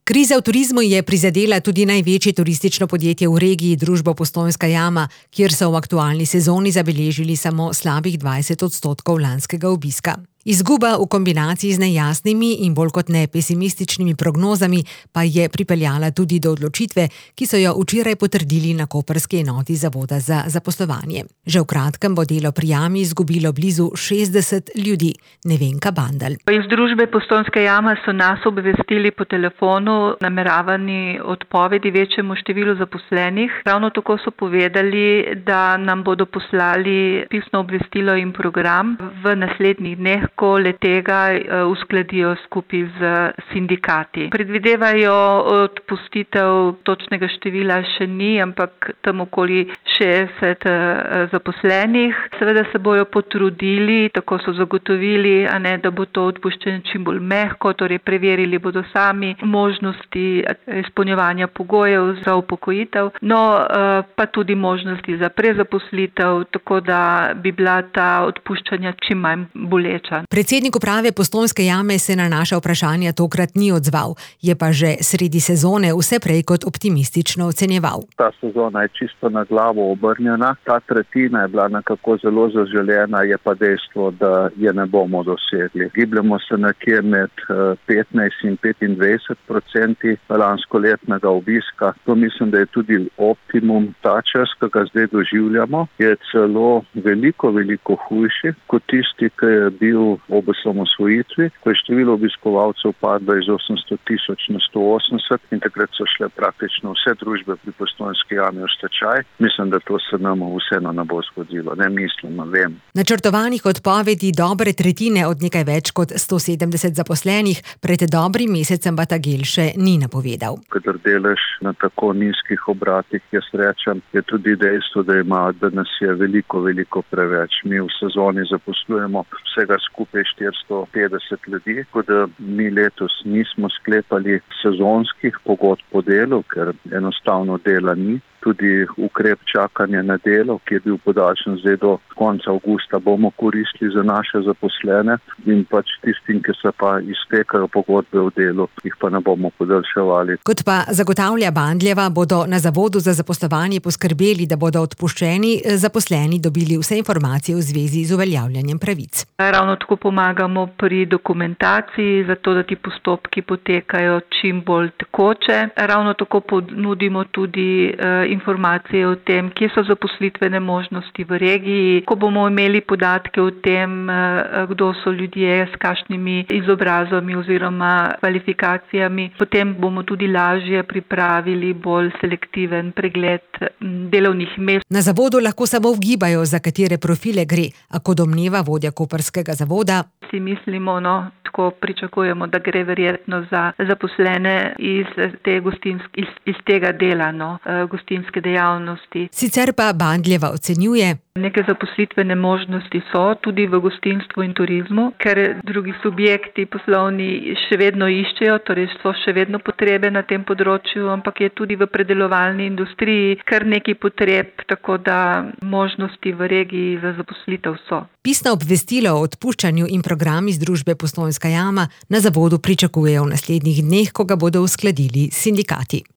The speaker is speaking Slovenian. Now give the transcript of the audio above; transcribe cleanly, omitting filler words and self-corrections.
Kriza v turizmu je prizadela tudi največje turistično podjetje v regiji, družbo Postojnska jama, kjer so v aktualni sezoni zabeležili samo slabih 20% lanskega obiska. Izguba v kombinaciji z nejasnimi in bolj kot ne pesimističnimi prognozami pa je pripeljala tudi do odločitve, ki so jo včeraj potrdili na koprski enoti Zavoda za zaposlovanje. Že v kratkem bo delo pri jami izgubilo blizu 60 ljudi. Nevenka Bandl. Iz družbe Postojnska jama so nas obvestili po telefonu nameravani odpovedi večjemu številu zaposlenih. Ravno tako so povedali, da nam bodo poslali pisno obvestilo in program v naslednjih dneh, ko le tega uskladijo skupaj z sindikati. Predvidevajo odpustitev, točnega števila še ni, ampak tam okoli 60 zaposlenih. Seveda se bojo potrudili, tako so zagotovili, da bo to odpuščanje čim bolj mehko, torej preverili bodo sami možnosti izpolnjevanja pogojev za upokojitev, pa tudi možnosti za prezaposlitev, tako da bi bila ta odpuščanja čim manj boleča. Predsednik uprave Postojnske jame se na naša vprašanja tokrat ni odzval, je pa že sredi sezone vse prej kot optimistično ocenjeval. Ta sezona je čisto na glavo obrnjena, ta tretjina je bila nekako zelo zaželena, je pa dejstvo, da je ne bomo dosegli. Gibljamo se nekje med 15 in 25% lanskoletnega obiska. To mislim, da je tudi optimum. Ta čas, ki ga zdaj doživljamo, je celo veliko hujši kot tisti, ki je bil ob osamosvojitvi, ko je število obiskovalcev padlo iz 800,000 na 180 in takrat so šle praktično vse družbe pri Postojnski jami v stečaj. Mislim, da to se nam vseeno ne bo zgodilo. Ne mislim, vem. Načrtovanih odpovedi dobre tretjine od nekaj več kot 170 zaposlenih pred dobrim mesecem Batagel še ni napovedal. Kadar delež na tako nizkih obratih, jaz rečem, je tudi dejstvo, da nas je veliko preveč. Mi v sezoni zaposlujemo vsega skupaj 450 ljudi, tako da mi letos nismo sklepali sezonskih pogodb po delu, ker enostavno dela ni. Tudi ukrep čakanja na delo, ki je bil podaljšan zdaj do konca avgusta, bomo koristili za naše zaposlene in pač tistim, ki se pa iztekajo pogodbe o delu, jih pa ne bomo podaljševali. Kot pa zagotavlja Bandljeva, bodo na Zavodu za zaposlovanje poskrbeli, da bodo odpuščeni zaposleni dobili vse informacije v zvezi z uveljavljanjem pravic. Ravno tako pomagamo pri dokumentaciji, zato da ti postopki potekajo čim bolj tekoče. Ravno tako ponudimo tudi informacije o tem, kje so zaposlitvene možnosti v regiji. Ko bomo imeli podatke o tem, kdo so ljudje s kakšnimi izobrazbami oziroma kvalifikacijami, potem bomo tudi lažje pripravili bolj selektiven pregled delovnih mest. Na zavodu lahko samo ugibajo, za katere profile gre, a kot domneva vodja koprskega zavoda. Si mislimo, tako pričakujemo, da gre verjetno za zaposlene iz tega dela, gostinske dejavnosti. Sicer pa Bandljeva ocenjuje, neke zaposlitvene možnosti so tudi v gostinstvu in turizmu, ker drugi subjekti poslovni še vedno iščejo, torej so še vedno potrebe na tem področju, ampak je tudi v predelovalni industriji kar nekaj potreb, tako da možnosti v regiji za zaposlitev so. Pisno obvestilo o odpuščanju in program iz družbe Postojnska jama na zavodu pričakujejo v naslednjih dneh, ko ga bodo uskladili s sindikati.